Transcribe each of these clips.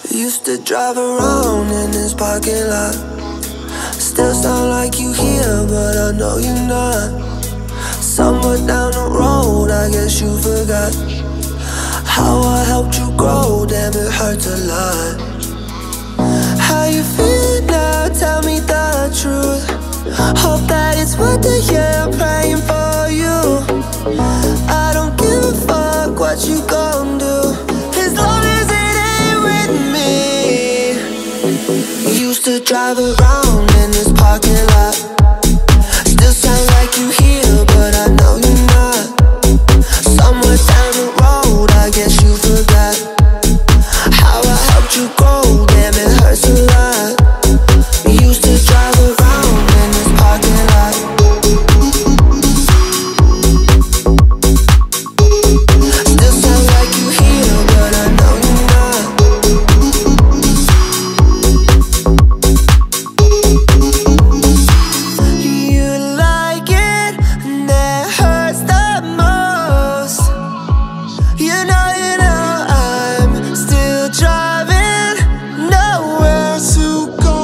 Used to drive around in this parking lot. Still sound like you here, but I know you're not. Somewhere down the road, I guess you forgot how I helped you grow. Damn, it hurts a lot. How you feel now? Tell me the truth. Hope that it's worth the year. I'm praying for you. I don't give a fuck what you gon' do, as long as it ain't with me. Used to drive around in this parking lot. Still sound like you here, but I know you're not. Somewhere down the road, I guess you forgot how I helped you grow. Damn, it hurts a lot. Used to drive around in this parking lot. Still sound like you here, but I know you're not. You like it, and that hurts the most. You know, I'm still driving, nowhere to go.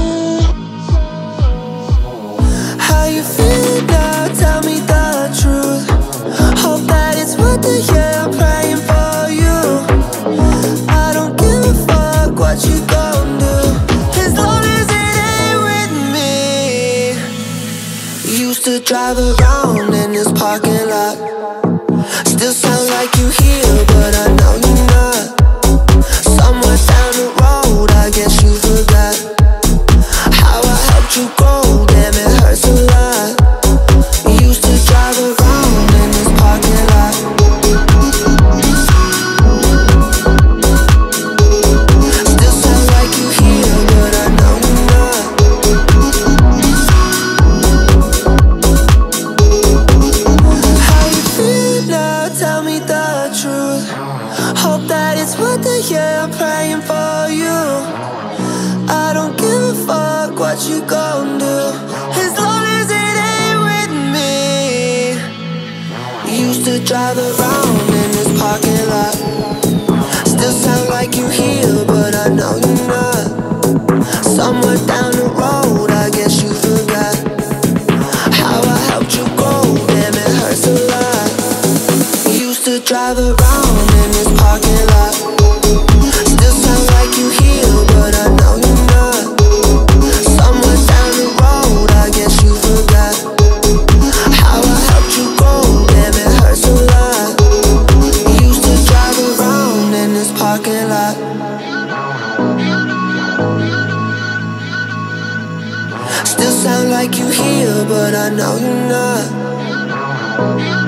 How you feel now? Tell me the truth. Hope that it's worth the year. I'm praying for you. I don't give a fuck what you gon' do, as long as it ain't with me. Used to drive around in this parking lot. Still sound like you here, but I know you're not. Somewhere down the road, I guess you forgot how I helped you grow. Damn, it hurts a lot. Used to drive around in this parking lot. Still sound like you here, but I know you're not. How you feel now? Tell me the truth. Hope that it's worth the year. I'm praying for you. I don't give a fuck what you gon' do, as long as it ain't with me. Used to drive around in this parking lot. Still sound like you here, but I know you're not. Somewhere down the road, I guess you forgot how I helped you grow. Damn, it hurts a lot. Used to drive around in this parking lot. Still sound like you here, but I know you're not. Somewhere down the road, I guess you forgot how I helped you grow. Damn, it hurts a lot. Used to drive around in this parking lot. Still sound like you here, but I know you're not.